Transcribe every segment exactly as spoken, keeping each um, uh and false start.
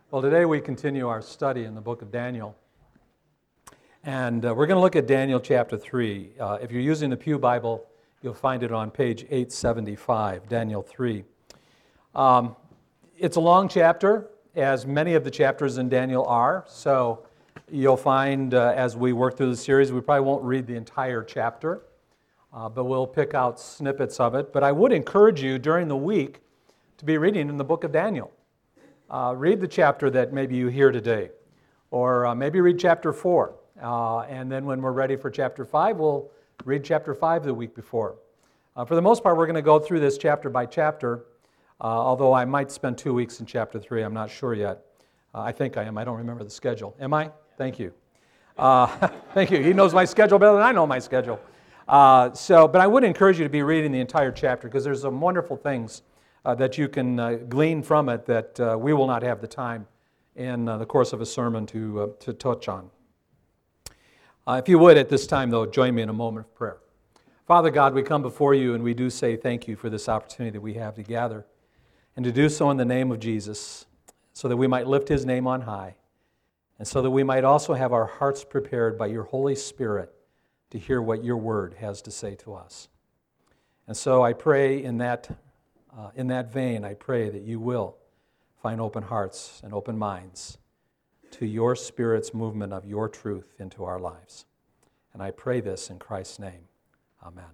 Well, today we continue our study in the book of Daniel. And uh, we're going to look at Daniel chapter three. Uh, if you're using the Pew Bible, you'll find it on page eight seventy-five, Daniel three. Um, it's a long chapter, as many of the chapters in Daniel are. So you'll find uh, as we work through the series, we probably won't read the entire chapter, uh, but we'll pick out snippets of it. But I would encourage you during the week to be reading in the book of Daniel. Uh, read the chapter that maybe you hear today, or uh, maybe read chapter four. Uh, and then when we're ready for chapter five, we'll read chapter five the week before. Uh, for the most part, we're going to go through this chapter by chapter, uh, although I might spend two weeks in chapter three. I'm not sure yet. Uh, I think I am. I don't remember the schedule. Am I? Thank you. Uh, thank you. He knows my schedule better than I know my schedule. Uh, so, but I would encourage you to be reading the entire chapter because there's some wonderful things Uh, that you can uh, glean from it that uh, we will not have the time in uh, the course of a sermon to, uh, to touch on. Uh, if you would at this time, though, join me in a moment of prayer. Father God, we come before you and we do say thank you for this opportunity that we have to gather and to do so in the name of Jesus so that we might lift His name on high and so that we might also have our hearts prepared by your Holy Spirit to hear what your word has to say to us. And so I pray in that Uh, in that vein, I pray that you will find open hearts and open minds to your Spirit's movement of your truth into our lives. And I pray this in Christ's name. Amen.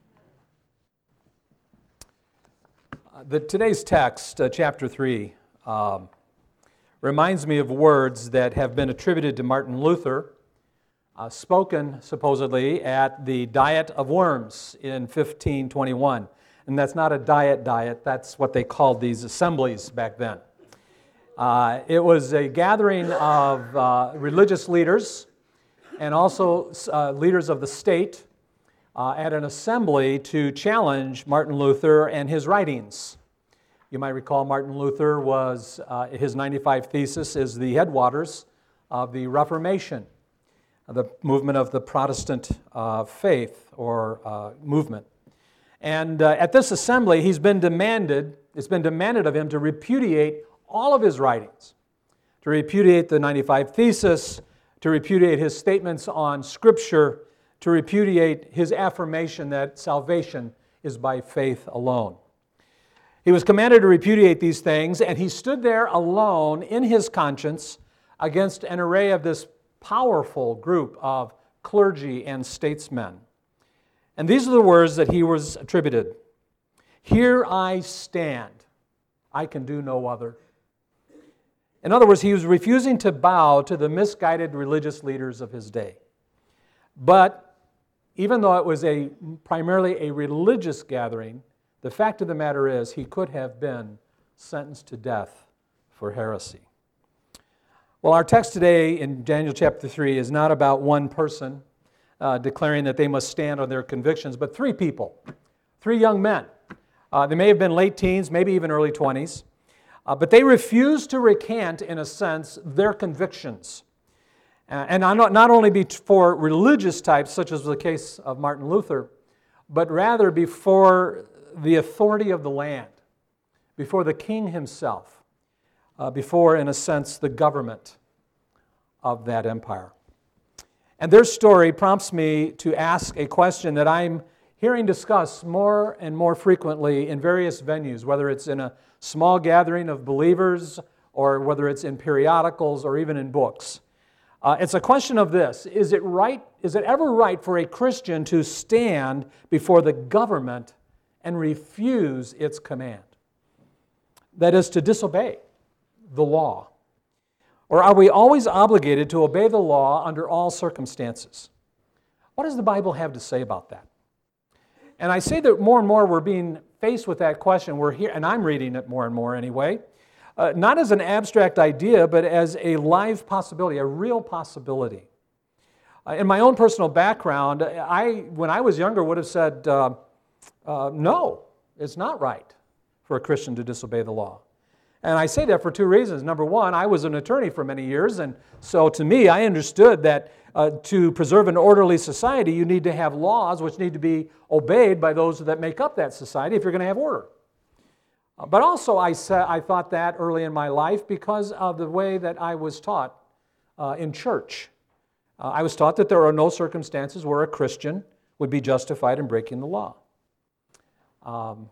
Uh, the, today's text, uh, chapter three, um, reminds me of words that have been attributed to Martin Luther, uh, spoken supposedly at the Diet of Worms in fifteen twenty-one. And that's not a diet diet, that's what they called these assemblies back then. Uh, it was a gathering of uh, religious leaders and also uh, leaders of the state uh, at an assembly to challenge Martin Luther and his writings. You might recall Martin Luther was, uh, his ninety-five Thesis is the headwaters of the Reformation, the movement of the Protestant uh, faith or uh, movement. And uh, at this assembly, he's been demanded, it's been demanded of him to repudiate all of his writings, to repudiate the ninety-five Thesis, to repudiate his statements on Scripture, to repudiate his affirmation that salvation is by faith alone. He was commanded to repudiate these things, and he stood there alone in his conscience against an array of this powerful group of clergy and statesmen. And these are the words that he was attributed. Here I stand, I can do no other. In other words, he was refusing to bow to the misguided religious leaders of his day. But even though it was a primarily a religious gathering, the fact of the matter is he could have been sentenced to death for heresy. Well, our text today in Daniel chapter three is not about one person Uh, declaring that they must stand on their convictions, but three people, three young men. Uh, they may have been late teens, maybe even early twenties, uh, but they refused to recant, in a sense, their convictions. Uh, and not, not only before religious types, such as the case of Martin Luther, but rather before the authority of the land, before the king himself, uh, before, in a sense, the government of that empire. And their story prompts me to ask a question that I'm hearing discussed more and more frequently in various venues, whether it's in a small gathering of believers or whether it's in periodicals or even in books. Uh, it's a question of this: Is it right? Is it ever right for a Christian to stand before the government and refuse its command? That is, to disobey the law. Or are we always obligated to obey the law under all circumstances? What does the Bible have to say about that? And I say that more and more we're being faced with that question. We're here, and I'm reading it more and more anyway, uh, not as an abstract idea, but as a live possibility, a real possibility. Uh, in my own personal background, I, when I was younger, would have said, uh, uh, no, it's not right for a Christian to disobey the law. And I say that for two reasons. Number one, I was an attorney for many years, and so to me, I understood that uh, to preserve an orderly society, you need to have laws which need to be obeyed by those that make up that society if you're going to have order. Uh, But also, I, sa- I thought that early in my life because of the way that I was taught uh, in church. Uh, I was taught that there are no circumstances where a Christian would be justified in breaking the law. Um,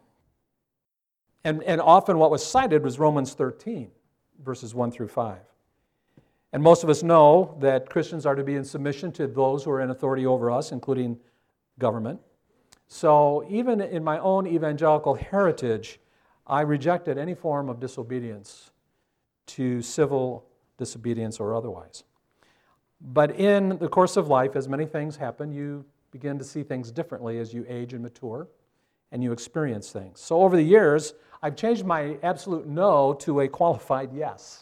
and, and often what was cited was Romans thirteen, verses one through five. And most of us know that Christians are to be in submission to those who are in authority over us, including government. So even in my own evangelical heritage, I rejected any form of disobedience to civil disobedience or otherwise. But in the course of life, as many things happen, you begin to see things differently as you age and mature and you experience things. So over the years, I've changed my absolute no to a qualified yes.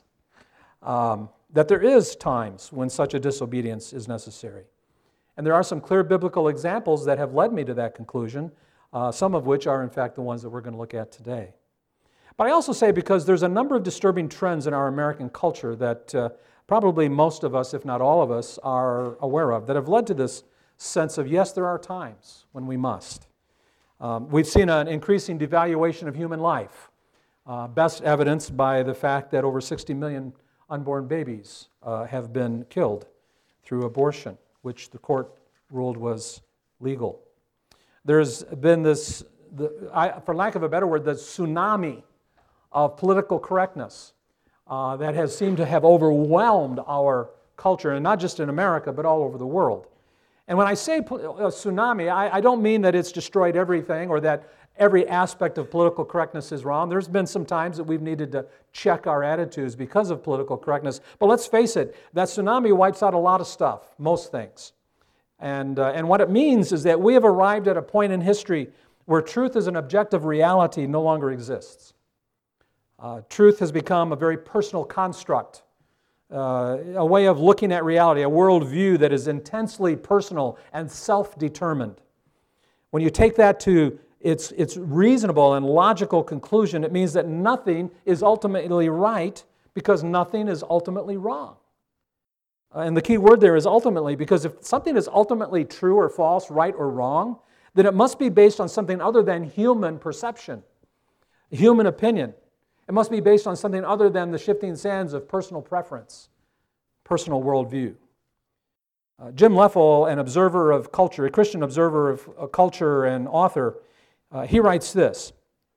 Um, that there is times when such a disobedience is necessary. And there are some clear biblical examples that have led me to that conclusion, uh, some of which are in fact the ones that we're going to look at today. But I also say because there's a number of disturbing trends in our American culture that uh, probably most of us, if not all of us, are aware of, that have led to this sense of, yes, there are times when we must. Um, we've seen an increasing devaluation of human life, uh, best evidenced by the fact that over sixty million unborn babies uh, have been killed through abortion, which the court ruled was legal. There's been this, the, I, for lack of a better word, the tsunami of political correctness uh, that has seemed to have overwhelmed our culture, and not just in America, but all over the world. And when I say po- a tsunami, I, I don't mean that it's destroyed everything or that every aspect of political correctness is wrong. There's been some times that we've needed to check our attitudes because of political correctness. But let's face it, that tsunami wipes out a lot of stuff, most things. And, uh, and what it means is that we have arrived at a point in history where truth as an objective reality no longer exists. Uh, truth has become a very personal construct, uh, a way of looking at reality, a worldview that is intensely personal and self-determined. When you take that to its, its reasonable and logical conclusion, it means that nothing is ultimately right because nothing is ultimately wrong. Uh, and the key word there is ultimately, because if something is ultimately true or false, right or wrong, then it must be based on something other than human perception, human opinion. It must be based on something other than the shifting sands of personal preference, personal worldview. Uh, Jim Leffel, an observer of culture, a Christian observer of uh, culture and author, uh, he writes this: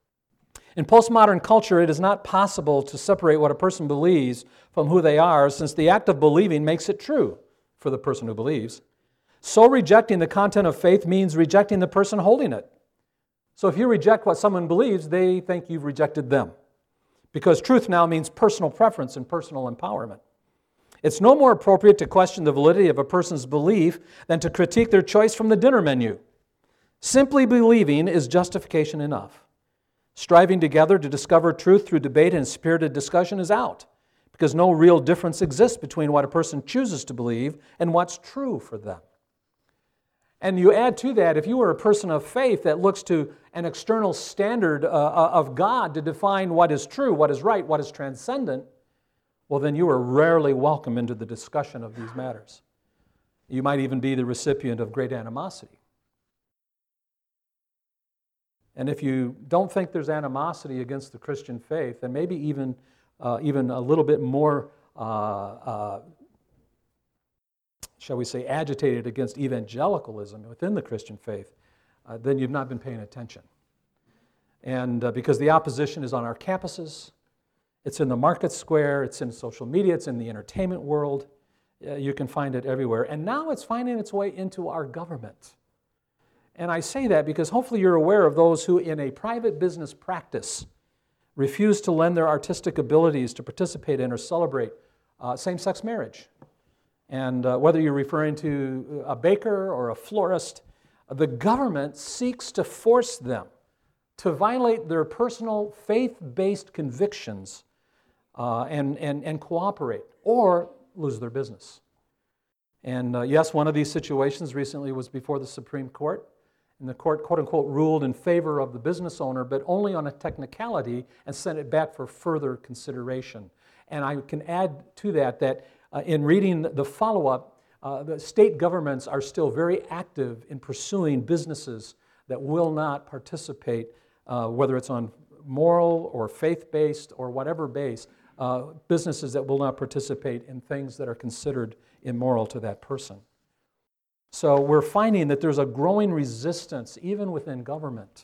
in postmodern culture, it is not possible to separate what a person believes from who they are, since the act of believing makes it true for the person who believes. So rejecting the content of faith means rejecting the person holding it. So if you reject what someone believes, they think you've rejected them. Because truth now means personal preference and personal empowerment. It's no more appropriate to question the validity of a person's belief than to critique their choice from the dinner menu. Simply believing is justification enough. Striving together to discover truth through debate and spirited discussion is out, because no real difference exists between what a person chooses to believe and what's true for them. And you add to that, if you were a person of faith that looks to an external standard uh, of God to define what is true, what is right, what is transcendent, well, then you are rarely welcome into the discussion of these matters. You might even be the recipient of great animosity. And if you don't think there's animosity against the Christian faith, then maybe even, uh, even a little bit more uh, uh, shall we say, agitated against evangelicalism within the Christian faith, uh, then you've not been paying attention. And uh, because the opposition is on our campuses, it's in the market square, it's in social media, it's in the entertainment world, uh, you can find it everywhere. And now it's finding its way into our government. And I say that because hopefully you're aware of those who in a private business practice refuse to lend their artistic abilities to participate in or celebrate uh, same-sex marriage. And uh, whether you're referring to a baker or a florist, the government seeks to force them to violate their personal faith-based convictions uh, and, and, and cooperate or lose their business. And uh, yes, one of these situations recently was before the Supreme Court. And the court, quote-unquote, ruled in favor of the business owner, but only on a technicality, and sent it back for further consideration. And I can add to that that Uh, in reading the follow-up, uh, the state governments are still very active in pursuing businesses that will not participate, uh, whether it's on moral or faith-based or whatever base, uh, businesses that will not participate in things that are considered immoral to that person. So we're finding that there's a growing resistance even within government.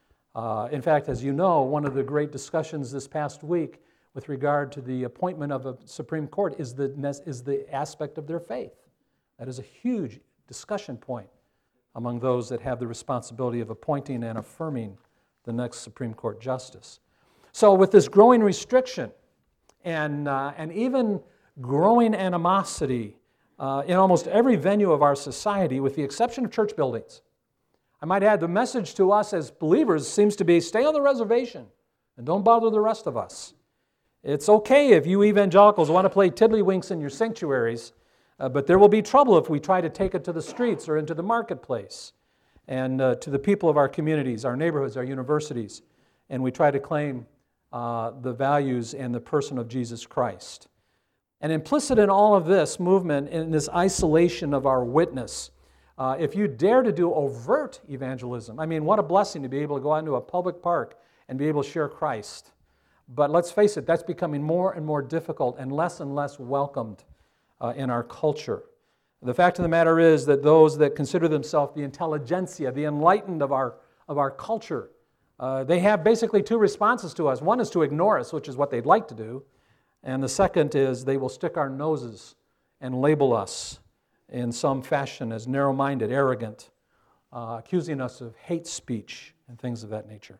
Uh, in fact, as you know, one of the great discussions this past week with regard to the appointment of a Supreme Court is the, is the aspect of their faith. That is a huge discussion point among those that have the responsibility of appointing and affirming the next Supreme Court justice. So with this growing restriction and, uh, and even growing animosity uh, in almost every venue of our society, with the exception of church buildings, I might add the message to us as believers seems to be stay on the reservation and don't bother the rest of us. It's okay if you evangelicals want to play tiddlywinks in your sanctuaries, uh, but there will be trouble if we try to take it to the streets or into the marketplace and uh, to the people of our communities, our neighborhoods, our universities, and we try to claim uh, the values and the person of Jesus Christ. And implicit in all of this movement, in this isolation of our witness, uh, if you dare to do overt evangelism, I mean, what a blessing to be able to go out into a public park and be able to share Christ. But let's face it, that's becoming more and more difficult and less and less welcomed uh, in our culture. The fact of the matter is that those that consider themselves the intelligentsia, the enlightened of our, of our culture, uh, they have basically two responses to us. One is to ignore us, which is what they'd like to do, and the second is they will stick our noses and label us in some fashion as narrow-minded, arrogant, uh, accusing us of hate speech and things of that nature.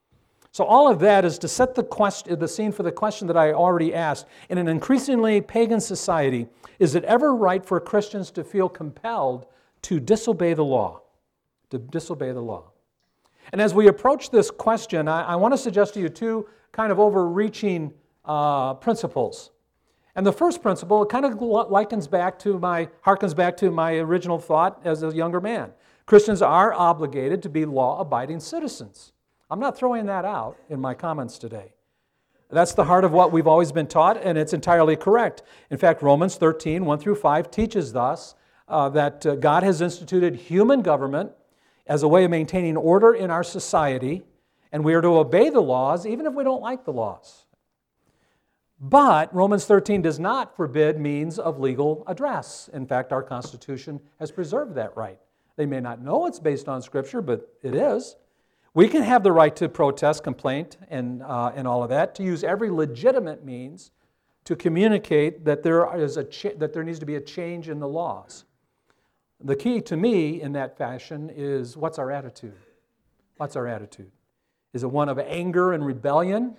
So all of that is to set the question, the scene for the question that I already asked. In an increasingly pagan society, is it ever right for Christians to feel compelled to disobey the law? To disobey the law. And as we approach this question, I, I want to suggest to you two kind of overreaching uh, principles. And the first principle, it kind of likens back to my, harkens back to my original thought as a younger man. Christians are obligated to be law-abiding citizens. I'm not throwing that out in my comments today. That's the heart of what we've always been taught, and it's entirely correct. In fact, Romans thirteen, one through five teaches us uh, that uh, God has instituted human government as a way of maintaining order in our society, and we are to obey the laws even if we don't like the laws. But Romans thirteen does not forbid means of legal address. In fact, our Constitution has preserved that right. They may not know it's based on Scripture, but it is. We can have the right to protest, complaint, and, uh, and all of that, to use every legitimate means to communicate that there, is a cha- that there needs to be a change in the laws. The key to me in that fashion is what's our attitude? What's our attitude? Is it one of anger and rebellion,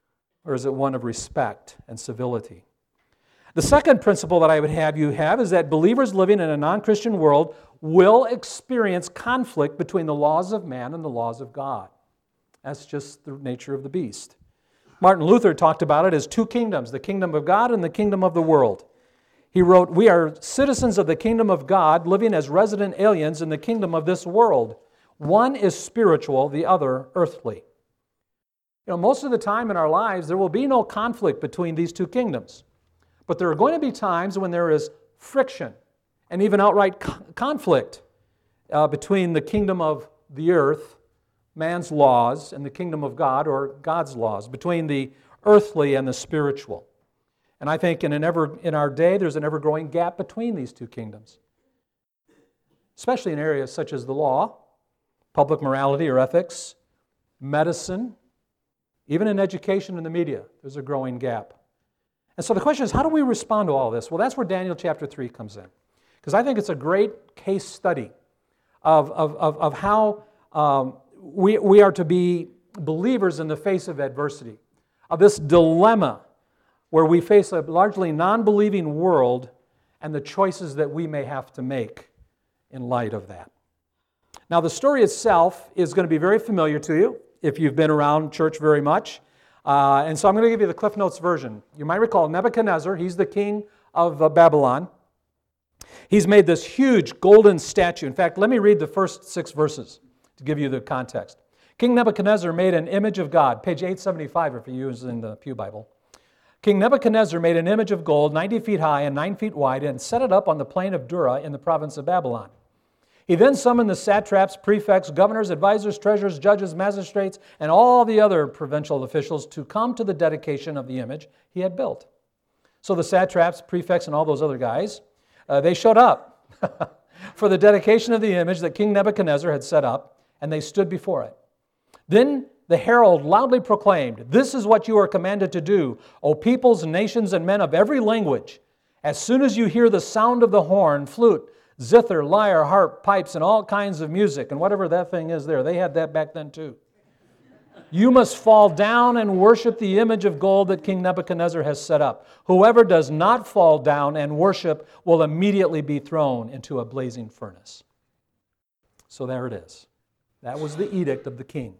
or is it one of respect and civility? The second principle that I would have you have is that believers living in a non-Christian world will experience conflict between the laws of man and the laws of God. That's just the nature of the beast. Martin Luther talked about it as two kingdoms, the kingdom of God and the kingdom of the world. He wrote, "We are citizens of the kingdom of God, living as resident aliens in the kingdom of this world. One is spiritual, the other earthly." You know, most of the time in our lives, there will be no conflict between these two kingdoms. But there are going to be times when there is friction and even outright conflict uh, between the kingdom of the earth, man's laws, and the kingdom of God, or God's laws, between the earthly and the spiritual. And I think in, an ever, in our day, there's an ever-growing gap between these two kingdoms, especially in areas such as the law, public morality or ethics, medicine, even in education and the media, there's a growing gap. And so the question is, how do we respond to all this? Well, that's where Daniel chapter three comes in. Because I think it's a great case study of, of, of, of how um, we, we are to be believers in the face of adversity, of this dilemma where we face a largely non-believing world and the choices that we may have to make in light of that. Now, the story itself is going to be very familiar to you if you've been around church very much. Uh, and so I'm going to give you the Cliff Notes version. You might recall Nebuchadnezzar, he's the king of uh, Babylon. He's made this huge golden statue. In fact, let me read the first six verses to give you the context. King Nebuchadnezzar made an image of God, page eight seventy-five if you're using the Pew Bible. King Nebuchadnezzar made an image of gold, ninety feet high and nine feet wide, and set it up on the plain of Dura in the province of Babylon. He then summoned the satraps, prefects, governors, advisors, treasurers, judges, magistrates, and all the other provincial officials to come to the dedication of the image he had built. So the satraps, prefects, and all those other guys, uh, they showed up for the dedication of the image that King Nebuchadnezzar had set up, and they stood before it. Then the herald loudly proclaimed, "This is what you are commanded to do, O peoples, nations, and men of every language. As soon as you hear the sound of the horn, flute, zither, lyre, harp, pipes, and all kinds of music," and whatever that thing is there, they had that back then too. "You must fall down and worship the image of gold that King Nebuchadnezzar has set up. Whoever does not fall down and worship will immediately be thrown into a blazing furnace." So there it is. That was the edict of the king.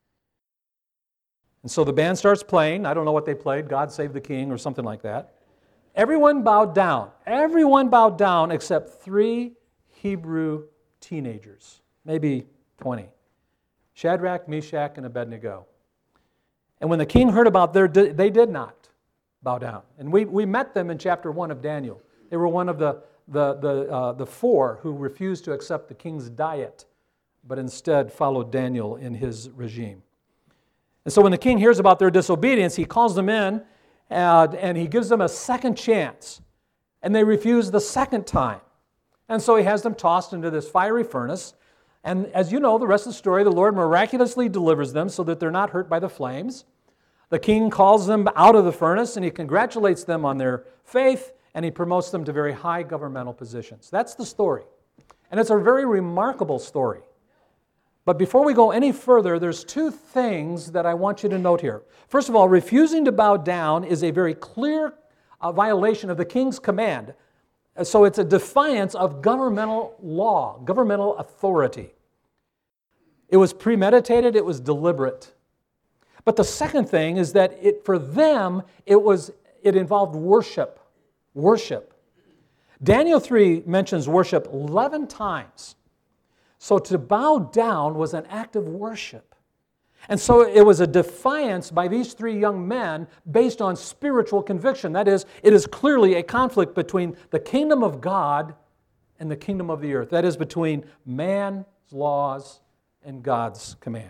And so the band starts playing. I don't know what they played, "God Save the King" or something like that. Everyone bowed down. Everyone bowed down except three Hebrew teenagers, maybe twenty. Shadrach, Meshach, and Abednego. And when the king heard about their, they did not bow down. And we, we met them in chapter one of Daniel. They were one of the, the, the, uh, the four who refused to accept the king's diet, but instead followed Daniel in his regime. And so when the king hears about their disobedience, he calls them in and, and he gives them a second chance. And they refuse the second time. And so he has them tossed into this fiery furnace. And as you know, the rest of the story, the Lord miraculously delivers them so that they're not hurt by the flames. The king calls them out of the furnace and he congratulates them on their faith and he promotes them to very high governmental positions. That's the story. And it's a very remarkable story. But before we go any further, there's two things that I want you to note here. First of all, refusing to bow down is a very clear uh, violation of the king's command. So it's a defiance of governmental law, governmental authority. It was premeditated, it was deliberate. But the second thing is that it, for them, it was it involved worship. Worship. Daniel three mentions worship eleven times. So to bow down was an act of worship. And so it was a defiance by these three young men based on spiritual conviction. That is, it is clearly a conflict between the kingdom of God and the kingdom of the earth. That is, between man's laws and God's command.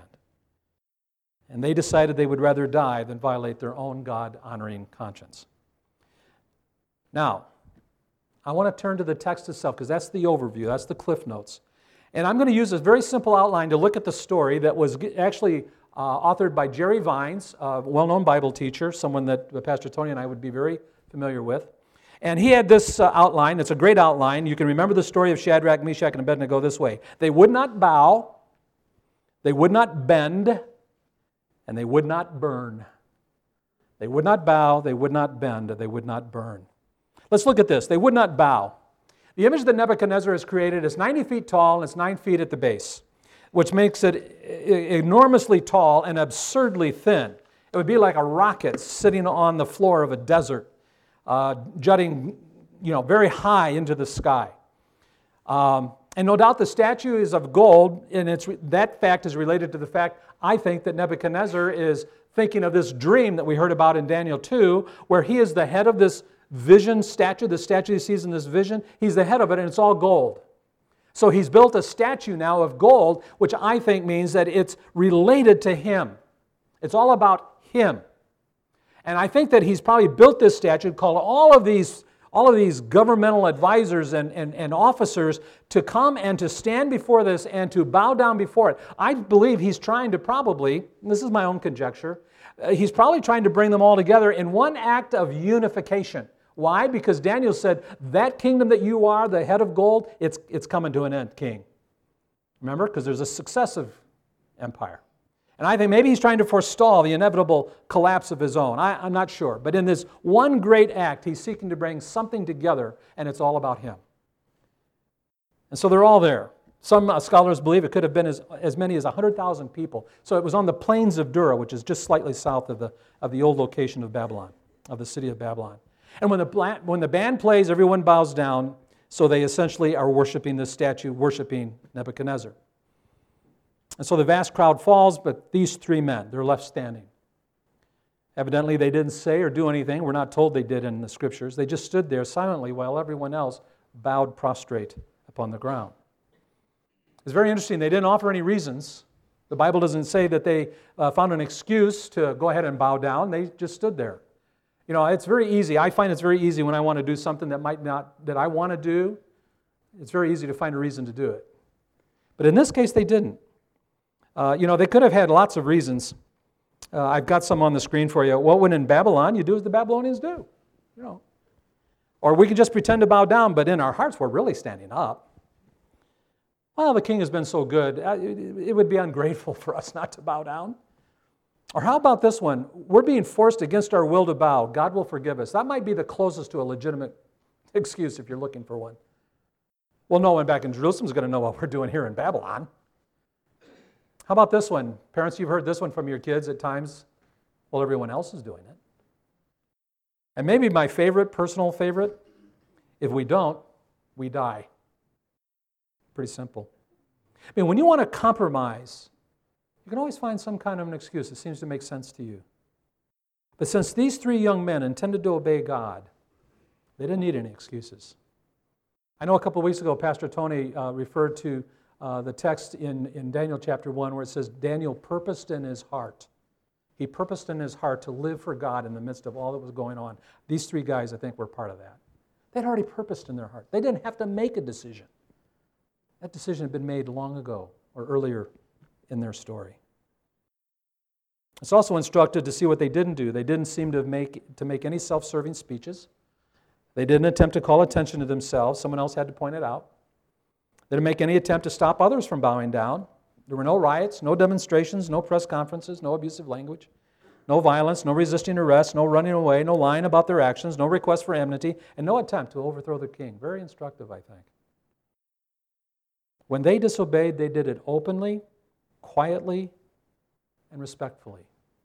And they decided they would rather die than violate their own God-honoring conscience. Now, I want to turn to the text itself because that's the overview, that's the cliff notes. And I'm going to use a very simple outline to look at the story that was actually uh, authored by Jerry Vines, a well-known Bible teacher, someone that Pastor Tony and I would be very familiar with. And he had this uh, outline. It's a great outline. You can remember the story of Shadrach, Meshach, and Abednego this way. They would not bow, they would not bend, and they would not burn. They would not bow, they would not bend, they would not burn. Let's look at this. They would not bow. The image that Nebuchadnezzar has created is ninety feet tall and it's nine feet at the base, which makes it enormously tall and absurdly thin. It would be like a rocket sitting on the floor of a desert, uh, jutting, you know, very high into the sky. Um, and no doubt the statue is of gold, and it's, that fact is related to the fact, I think, that Nebuchadnezzar is thinking of this dream that we heard about in Daniel two, where he is the head of this vision statue, the statue he sees in this vision. He's the head of it, and it's all gold. So he's built a statue now of gold, which I think means that it's related to him. It's all about him. And I think that he's probably built this statue, called all of these, all of these governmental advisors and, and, and officers to come and to stand before this and to bow down before it. I believe he's trying to probably, and this is my own conjecture, uh, he's probably trying to bring them all together in one act of unification. Why? Because Daniel said, that kingdom that you are, the head of gold, it's, it's coming to an end, king. Remember? Because there's a successive empire. And I think maybe he's trying to forestall the inevitable collapse of his own. I, I'm not sure. But in this one great act, he's seeking to bring something together, and it's all about him. And so they're all there. Some uh, scholars believe it could have been as, as many as one hundred thousand people. So it was on the plains of Dura, which is just slightly south of the, of the old location of Babylon, of the city of Babylon. And when the, when the band plays, everyone bows down, so they essentially are worshiping this statue, worshiping Nebuchadnezzar. And so the vast crowd falls, but these three men, they're left standing. Evidently, they didn't say or do anything. We're not told they did in the Scriptures. They just stood there silently while everyone else bowed prostrate upon the ground. It's very interesting. They didn't offer any reasons. The Bible doesn't say that they uh, found an excuse to go ahead and bow down. They just stood there. You know, it's very easy. I find it's very easy when I want to do something that might not, that I want to do. It's very easy to find a reason to do it. But in this case, they didn't. Uh, you know, they could have had lots of reasons. Uh, I've got some on the screen for you. Well, when in Babylon, you do as the Babylonians do. You know. Or we can just pretend to bow down, but in our hearts, we're really standing up. Well, the king has been so good, it would be ungrateful for us not to bow down. Or how about this one? We're being forced against our will to bow. God will forgive us. That might be the closest to a legitimate excuse if you're looking for one. Well, no one back in Jerusalem is going to know what we're doing here in Babylon. How about this one? Parents, you've heard this one from your kids at times. Well, everyone else is doing it. And maybe my favorite, personal favorite, if we don't, we die. Pretty simple. I mean, when you want to compromise, you can always find some kind of an excuse that seems to make sense to you. But since these three young men intended to obey God, they didn't need any excuses. I know a couple of weeks ago, Pastor Tony uh, referred to uh, the text in, in Daniel chapter one where it says, Daniel purposed in his heart. He purposed in his heart to live for God in the midst of all that was going on. These three guys, I think, were part of that. They'd already purposed in their heart. They didn't have to make a decision. That decision had been made long ago or earlier in their story. It's also instructed to see what they didn't do. They didn't seem to make, to make any self-serving speeches. They didn't attempt to call attention to themselves. Someone else had to point it out. They didn't make any attempt to stop others from bowing down. There were no riots, no demonstrations, no press conferences, no abusive language, no violence, no resisting arrest, no running away, no lying about their actions, no request for enmity, and no attempt to overthrow the king. Very instructive, I think. When they disobeyed, they did it openly, quietly, and respectfully.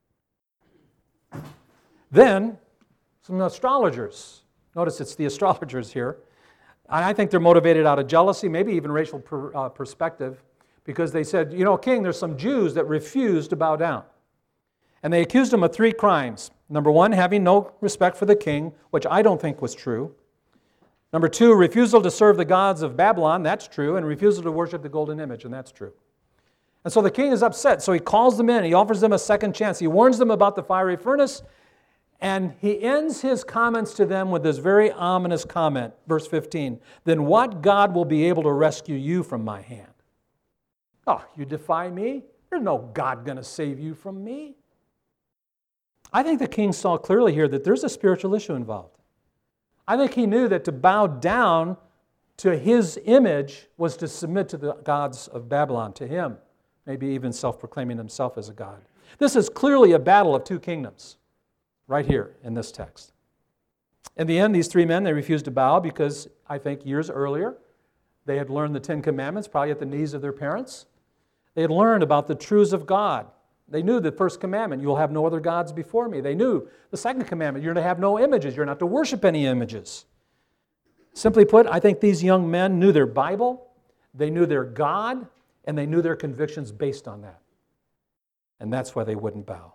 Then, some astrologers. Notice it's the astrologers here. I think they're motivated out of jealousy, maybe even racial per, uh, perspective, because they said, you know, king, there's some Jews that refuse to bow down. And they accused him of three crimes. Number one, having no respect for the king, which I don't think was true. Number two, refusal to serve the gods of Babylon, that's true, and refusal to worship the golden image, and that's true. And so the king is upset, so he calls them in, he offers them a second chance, he warns them about the fiery furnace, and he ends his comments to them with this very ominous comment, verse fifteen, then what God will be able to rescue you from my hand? Oh, you defy me? There's no God going to save you from me. I think the king saw clearly here that there's a spiritual issue involved. I think he knew that to bow down to his image was to submit to the gods of Babylon, to him, maybe even self-proclaiming himself as a god. This is clearly a battle of two kingdoms, right here in this text. In the end, these three men, they refused to bow because I think years earlier, they had learned the Ten Commandments, probably at the knees of their parents. They had learned about the truths of God. They knew the first commandment, you will have no other gods before me. They knew the second commandment, you're to have no images. You're not to worship any images. Simply put, I think these young men knew their Bible, they knew their God, and they knew their convictions based on that. And that's why they wouldn't bow.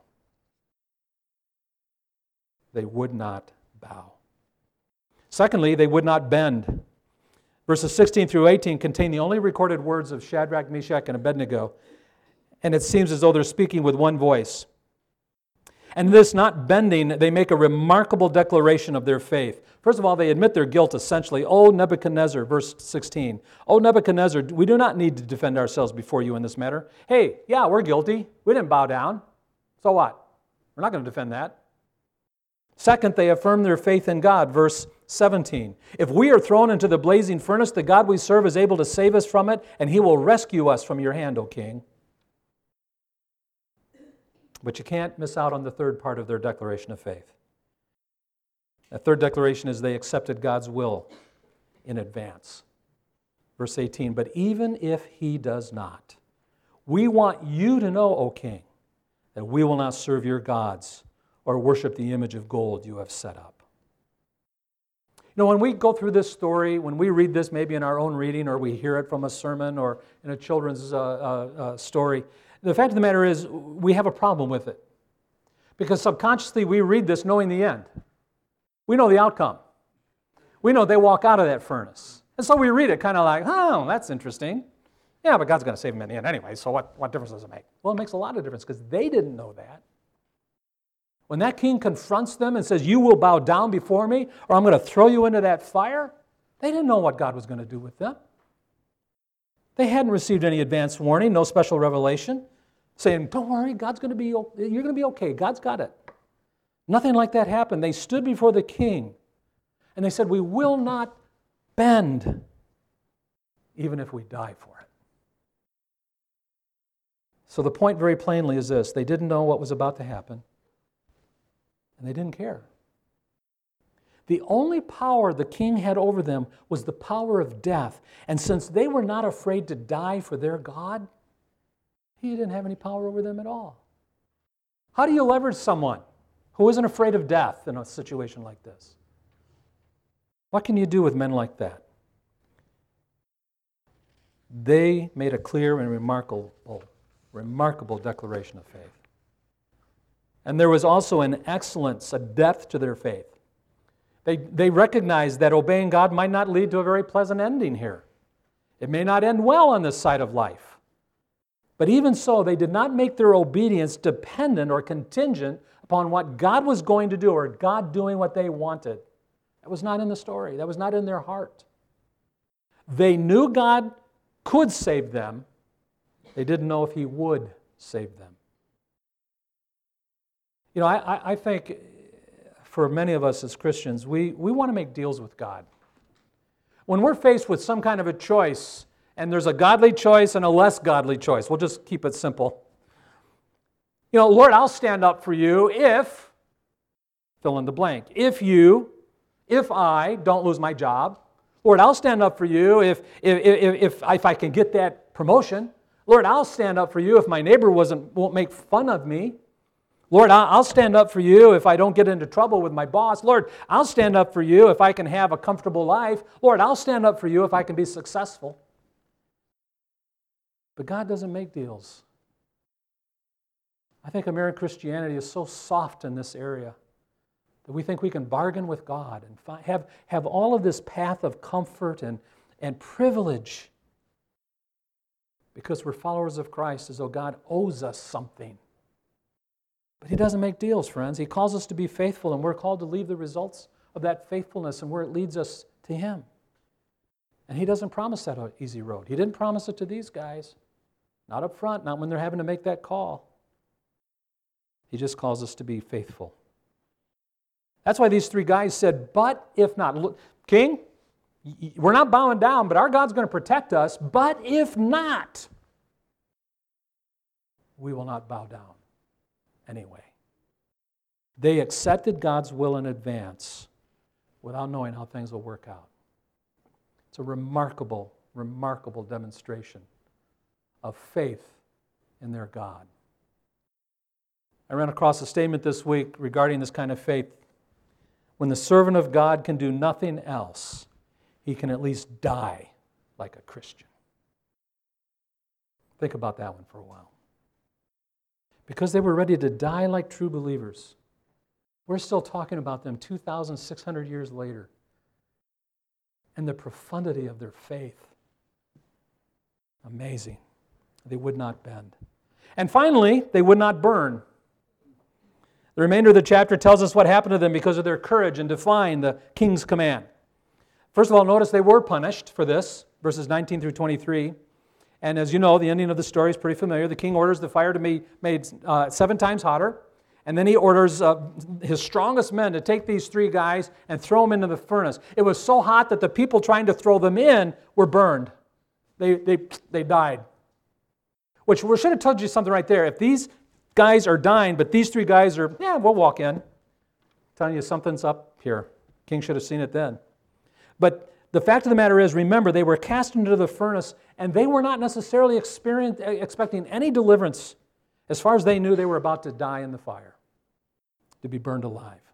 They would not bow. Secondly, they would not bend. Verses sixteen through eighteen contain the only recorded words of Shadrach, Meshach, and Abednego. And it seems as though they're speaking with one voice. And this not bending, they make a remarkable declaration of their faith. First of all, they admit their guilt essentially. O Nebuchadnezzar, verse sixteen. O Nebuchadnezzar, we do not need to defend ourselves before you in this matter. Hey, yeah, we're guilty. We didn't bow down. So what? We're not going to defend that. Second, they affirm their faith in God, verse seventeen. If we are thrown into the blazing furnace, the God we serve is able to save us from it, and He will rescue us from your hand, O king. But you can't miss out on the third part of their declaration of faith. The third declaration is they accepted God's will in advance. Verse eighteen, but even if He does not, we want you to know, O king, that we will not serve your gods or worship the image of gold you have set up. You know, when we go through this story, when we read this maybe in our own reading or we hear it from a sermon or in a children's uh, uh, uh, story, the fact of the matter is we have a problem with it. Because subconsciously we read this knowing the end. We know the outcome. We know they walk out of that furnace. And so we read it kind of like, oh, that's interesting. Yeah, but God's going to save them in the end anyway, so what, what difference does it make? Well, it makes a lot of difference because they didn't know that. When that king confronts them and says, you will bow down before me or I'm going to throw you into that fire, they didn't know what God was going to do with them. They hadn't received any advance warning, no special revelation, saying, don't worry, God's going to be, you're going to be okay. God's got it. Nothing like that happened. They stood before the king and they said, we will not bend even if we die for it. So the point very plainly is this. They didn't know what was about to happen and they didn't care. The only power the king had over them was the power of death. And since they were not afraid to die for their God, he didn't have any power over them at all. How do you leverage someone who isn't afraid of death in a situation like this? What can you do with men like that? They made a clear and remarkable, remarkable declaration of faith. And there was also an excellence, a depth to their faith. They, they recognized that obeying God might not lead to a very pleasant ending here. It may not end well on this side of life. But even so, they did not make their obedience dependent or contingent upon what God was going to do or God doing what they wanted. That was not in the story. That was not in their heart. They knew God could save them. They didn't know if He would save them. You know, I, I think for many of us as Christians, we, we want to make deals with God. When we're faced with some kind of a choice, and there's a godly choice and a less godly choice, we'll just keep it simple. You know, Lord, I'll stand up for you if, fill in the blank, if you, if I don't lose my job. Lord, I'll stand up for you if, if, if, if, if I can get that promotion. Lord, I'll stand up for you if my neighbor wasn't, won't make fun of me. Lord, I'll stand up for you if I don't get into trouble with my boss. Lord, I'll stand up for you if I can have a comfortable life. Lord, I'll stand up for you if I can be successful. But God doesn't make deals. I think American Christianity is so soft in this area that we think we can bargain with God and find, have, have all of this path of comfort and, and privilege because we're followers of Christ as though God owes us something. But He doesn't make deals, friends. He calls us to be faithful, and we're called to leave the results of that faithfulness and where it leads us to Him. And He doesn't promise that easy road. He didn't promise it to these guys. Not up front, not when they're having to make that call. He just calls us to be faithful. That's why these three guys said, but if not. Look, King, we're not bowing down, but our God's going to protect us. But if not, we will not bow down anyway. They accepted God's will in advance without knowing how things will work out. It's a remarkable, remarkable demonstration of faith in their God. I ran across a statement this week regarding this kind of faith. When the servant of God can do nothing else, he can at least die like a Christian. Think about that one for a while. Because they were ready to die like true believers, we're still talking about them two thousand six hundred years later and the profundity of their faith. Amazing. They would not bend. And finally, they would not burn. The remainder of the chapter tells us what happened to them because of their courage in defying the king's command. First of all, notice they were punished for this, verses nineteen through twenty-three. And as you know, the ending of the story is pretty familiar. The king orders the fire to be made uh, seven times hotter, and then he orders uh, his strongest men to take these three guys and throw them into the furnace. It was so hot that the people trying to throw them in were burned. They, they, they died. Which we should have told you something right there. If these guys are dying, but these three guys are, yeah, we'll walk in. I'm telling you, something's up here. King should have seen it then. But the fact of the matter is, remember, they were cast into the furnace, and they were not necessarily expecting any deliverance. As far as they knew, they were about to die in the fire, to be burned alive.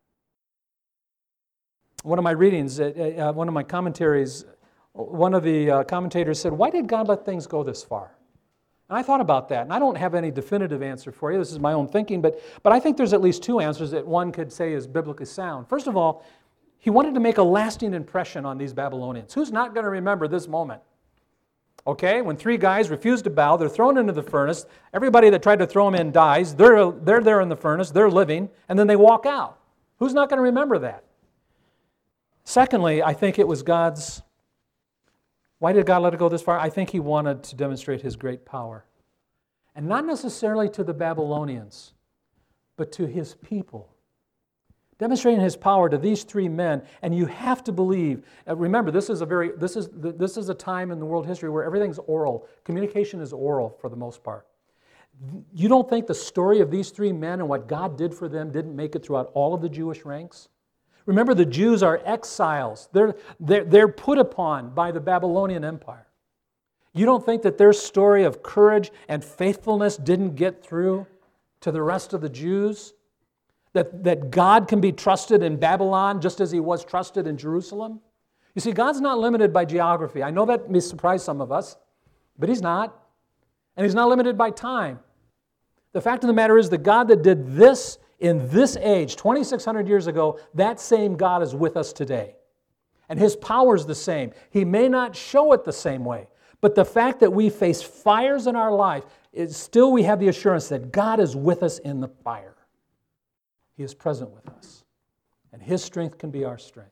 One of my readings, uh, one of my commentaries, one of the uh, commentators said, why did God let things go this far? And I thought about that, and I don't have any definitive answer for you. This is my own thinking, but, but I think there's at least two answers that one could say is biblically sound. First of all, he wanted to make a lasting impression on these Babylonians. Who's not going to remember this moment? Okay, when three guys refuse to bow, they're thrown into the furnace. Everybody that tried to throw them in dies. They're, they're there in the furnace, they're living, and then they walk out. Who's not going to remember that? Secondly, I think it was God's... Why did God let it go this far? I think He wanted to demonstrate His great power. And not necessarily to the Babylonians, but to His people. Demonstrating His power to these three men, and you have to believe. Uh, remember, this is a very this is this is a time in the world history where everything's oral. Communication is oral for the most part. You don't think the story of these three men and what God did for them didn't make it throughout all of the Jewish ranks? Remember, the Jews are exiles. They're they're, they're put upon by the Babylonian Empire. You don't think that their story of courage and faithfulness didn't get through to the rest of the Jews? That, that God can be trusted in Babylon just as He was trusted in Jerusalem? You see, God's not limited by geography. I know that may surprise some of us, but He's not. And He's not limited by time. The fact of the matter is the God that did this in this age, twenty-six hundred years ago, that same God is with us today. And His power is the same. He may not show it the same way, but the fact that we face fires in our life, is still we have the assurance that God is with us in the fire. He is present with us. And His strength can be our strength.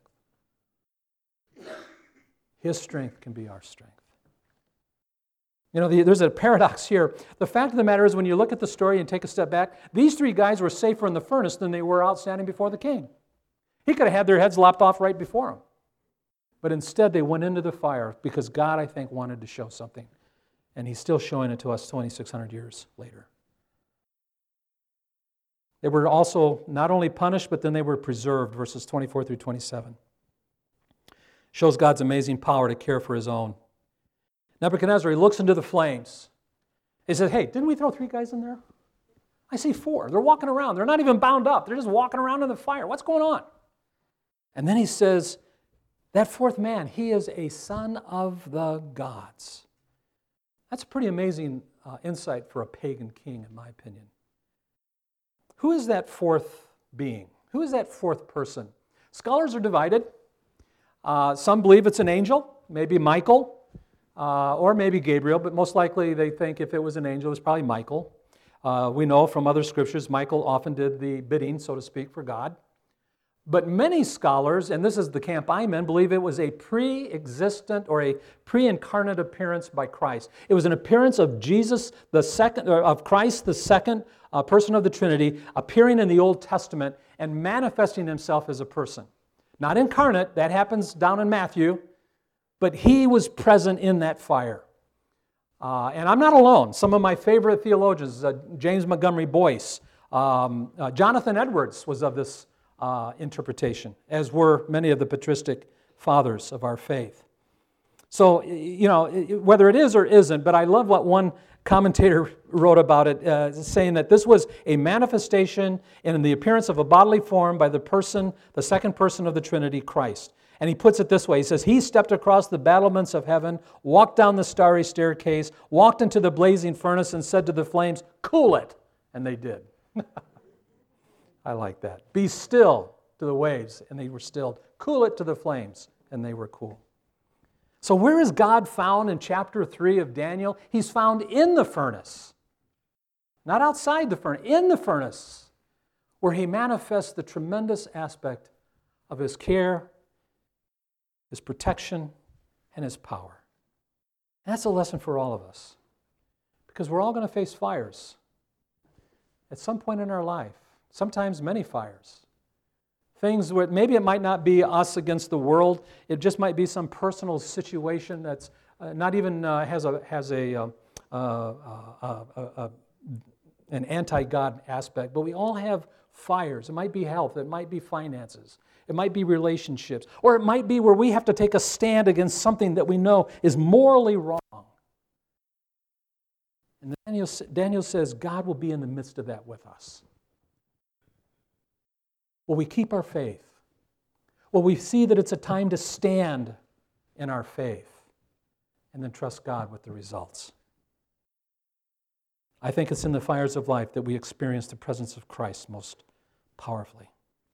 His strength can be our strength. You know, the, there's a paradox here. The fact of the matter is, when you look at the story and take a step back, these three guys were safer in the furnace than they were out standing before the king. He could have had their heads lopped off right before him. But instead, they went into the fire because God, I think, wanted to show something. And He's still showing it to us twenty-six hundred years later. They were also not only punished, but then they were preserved, verses twenty-four through twenty-seven. Shows God's amazing power to care for His own. Nebuchadnezzar, he looks into the flames. He says, hey, didn't we throw three guys in there? I see four. They're walking around. They're not even bound up. They're just walking around in the fire. What's going on? And then he says, that fourth man, he is a son of the gods. That's a pretty amazing uh, insight for a pagan king, in my opinion. Who is that fourth being? Who is that fourth person? Scholars are divided. Uh, some believe it's an angel, maybe Michael, uh, or maybe Gabriel, but most likely they think if it was an angel, it was probably Michael. Uh, we know from other scriptures, Michael often did the bidding, so to speak, for God. But many scholars, and this is the camp I'm in, believe it was a pre-existent or a pre-incarnate appearance by Christ. It was an appearance of Jesus, the second, or of Christ, the second uh, person of the Trinity, appearing in the Old Testament and manifesting Himself as a person. Not incarnate, that happens down in Matthew, but He was present in that fire. Uh, and I'm not alone. Some of my favorite theologians, uh, James Montgomery Boyce, um, uh, Jonathan Edwards was of this uh, interpretation, as were many of the patristic fathers of our faith. So, you know, whether it is or isn't, but I love what one commentator wrote about it, uh, saying that this was a manifestation in the appearance of a bodily form by the person, the second person of the Trinity, Christ. And he puts it this way. He says, He stepped across the battlements of heaven, walked down the starry staircase, walked into the blazing furnace, and said to the flames, cool it. And they did. I like that. Be still to the waves, and they were stilled. Cool it to the flames, and they were cool. So where is God found in chapter three of Daniel? He's found in the furnace. Not outside the furnace, in the furnace, where He manifests the tremendous aspect of His care, His protection, and His power. And that's a lesson for all of us. Because we're all going to face fires at some point in our life. Sometimes many fires. Things where maybe it might not be us against the world. It just might be some personal situation that's uh, not even uh, has a has a uh, uh, uh, uh, an anti-God aspect. But we all have fires. It might be health. It might be finances. It might be relationships. Or it might be where we have to take a stand against something that we know is morally wrong. And Daniel, Daniel says God will be in the midst of that with us. Will we keep our faith? Will we see that it's a time to stand in our faith and then trust God with the results? I think it's in the fires of life that we experience the presence of Christ most powerfully.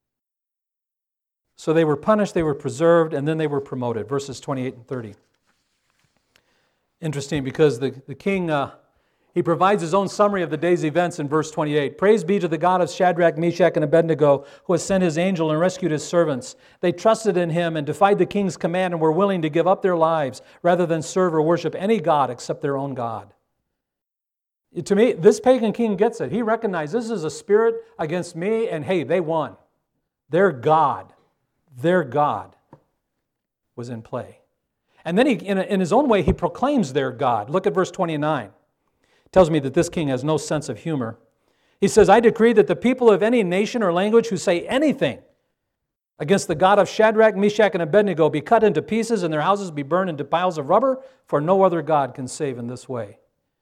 So they were punished, they were preserved, and then they were promoted. Verses twenty-eight and thirty. Interesting, because the, the king, uh, he provides his own summary of the day's events in verse twenty-eight. Praise be to the God of Shadrach, Meshach, and Abednego, who has sent his angel and rescued his servants. They trusted in him and defied the king's command and were willing to give up their lives rather than serve or worship any god except their own God. To me, this pagan king gets it. He recognized this is a spirit against me, and hey, they won. Their God, their God was in play. And then he, in, a, in his own way, he proclaims their God. Look at verse twenty-nine. Tells me that this king has no sense of humor. He says, I decree that the people of any nation or language who say anything against the God of Shadrach, Meshach, and Abednego be cut into pieces and their houses be burned into piles of rubber, for no other God can save in this way.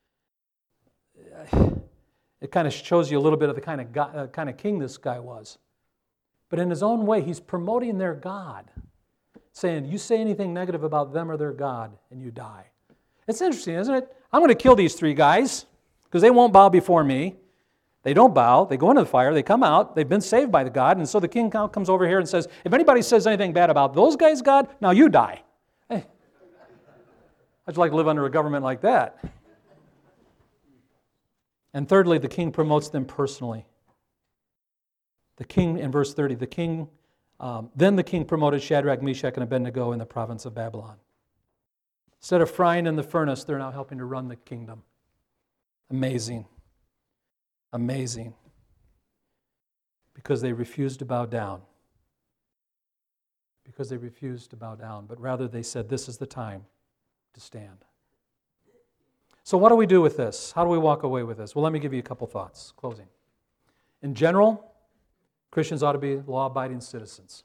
It kind of shows you a little bit of the kind of, God, uh, kind of king this guy was. But in his own way, he's promoting their God, saying, you say anything negative about them or their God, and you die. It's interesting, isn't it? I'm going to kill these three guys because they won't bow before me. They don't bow. They go into the fire. They come out. They've been saved by the God. And so the king comes over here and says, if anybody says anything bad about those guys, God, now you die. Hey, I'd like to live under a government like that. And thirdly, the king promotes them personally. The king, in verse thirty, the king, um, then the king promoted Shadrach, Meshach, and Abednego in the province of Babylon. Instead of frying in the furnace, they're now helping to run the kingdom. Amazing. Amazing. Because they refused to bow down. Because they refused to bow down, but rather they said, this is the time to stand. So what do we do with this? How do we walk away with this? Well, let me give you a couple thoughts. Closing. In general, Christians ought to be law-abiding citizens.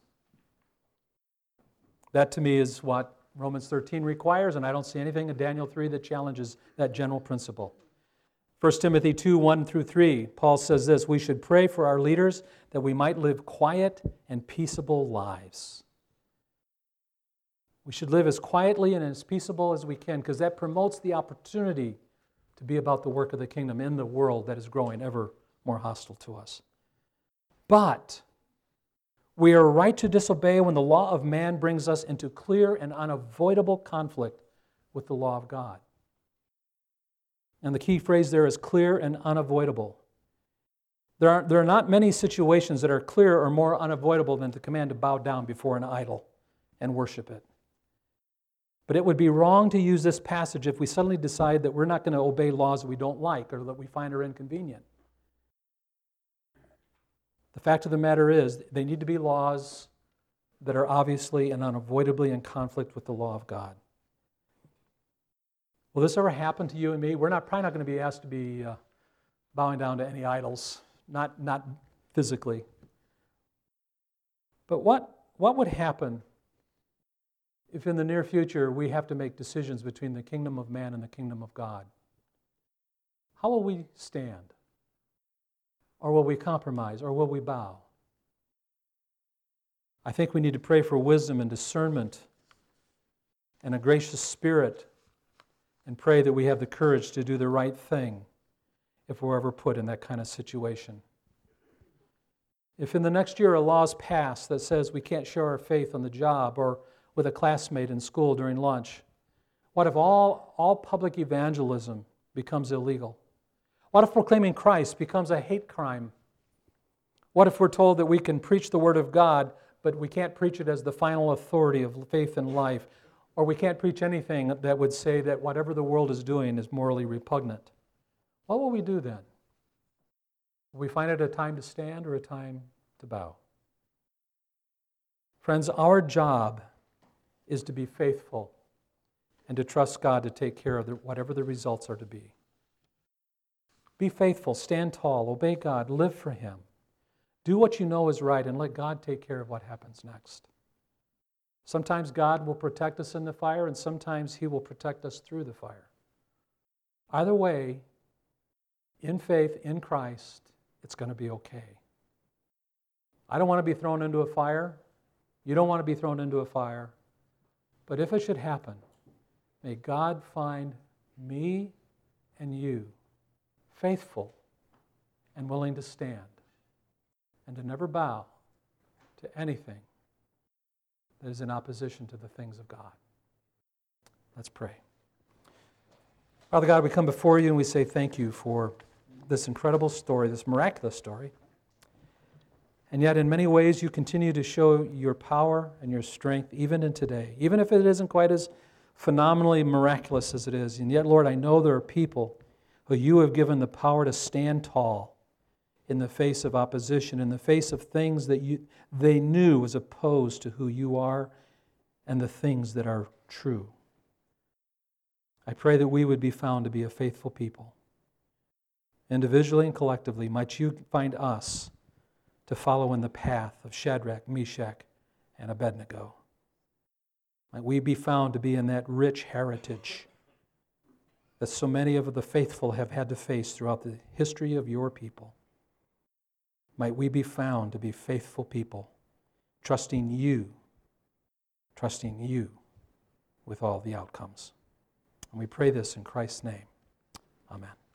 That to me is what Romans thirteen requires, and I don't see anything in Daniel three that challenges that general principle. First Timothy two, one through three, Paul says this, we should pray for our leaders that we might live quiet and peaceable lives. We should live as quietly and as peaceable as we can, because that promotes the opportunity to be about the work of the kingdom in the world that is growing ever more hostile to us. But we are right to disobey when the law of man brings us into clear and unavoidable conflict with the law of God. And the key phrase there is clear and unavoidable. There are, there are not many situations that are clearer or more unavoidable than the command to bow down before an idol and worship it. But it would be wrong to use this passage if we suddenly decide that we're not going to obey laws that we don't like or that we find are inconvenient. The fact of the matter is, they need to be laws that are obviously and unavoidably in conflict with the law of God. Will this ever happen to you and me? We're not probably not going to be asked to be uh, bowing down to any idols, not, not physically. But what, what would happen if in the near future we have to make decisions between the kingdom of man and the kingdom of God? How will we stand? Or will we compromise? Or will we bow? I think we need to pray for wisdom and discernment and a gracious spirit and pray that we have the courage to do the right thing if we're ever put in that kind of situation. If in the next year a law is passed that says we can't share our faith on the job or with a classmate in school during lunch, what if all, all public evangelism becomes illegal? What if proclaiming Christ becomes a hate crime? What if we're told that we can preach the Word of God, but we can't preach it as the final authority of faith and life? Or we can't preach anything that would say that whatever the world is doing is morally repugnant? What will we do then? Will we find it a time to stand or a time to bow? Friends, our job is to be faithful and to trust God to take care of the, whatever the results are to be. Be faithful, stand tall, obey God, live for Him. Do what you know is right and let God take care of what happens next. Sometimes God will protect us in the fire and sometimes He will protect us through the fire. Either way, in faith, in Christ, it's going to be okay. I don't want to be thrown into a fire. You don't want to be thrown into a fire. But if it should happen, may God find me and you faithful and willing to stand and to never bow to anything that is in opposition to the things of God. Let's pray. Father God, we come before you and we say thank you for this incredible story, this miraculous story. And yet, in many ways, you continue to show your power and your strength even in today, even if it isn't quite as phenomenally miraculous as it is. And yet, Lord, I know there are people who you have given the power to stand tall in the face of opposition, in the face of things that you, they knew was opposed to who you are and the things that are true. I pray that we would be found to be a faithful people. Individually and collectively, might you find us to follow in the path of Shadrach, Meshach, and Abednego. Might we be found to be in that rich heritage that so many of the faithful have had to face throughout the history of your people. Might we be found to be faithful people, trusting you, trusting you with all the outcomes. And we pray this in Christ's name. Amen.